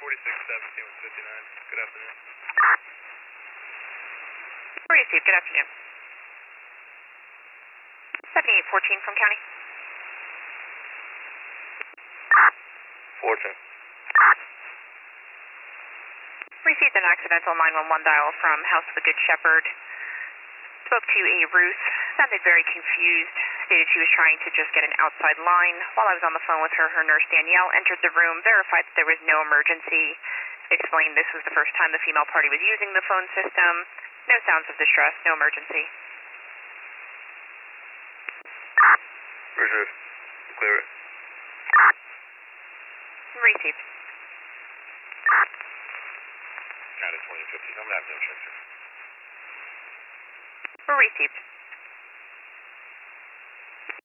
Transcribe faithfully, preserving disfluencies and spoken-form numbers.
forty-six seventeen with fifty-nine. Good afternoon. Received. Good afternoon. seventy-eight fourteen from county. Fortune. Received an accidental nine one one dial from House of the Good Shepherd. Spoke to a Ruth. Sounded very confused. Stated she was trying to just get an outside line. While I was on the phone with her, her nurse Danielle entered the room, verified that there was no emergency. Explained this was the first time the female party was using the phone system. No sounds of distress, no emergency. Roger. Clear it. Received. County twenty fifty. I'm not going to check it. Received.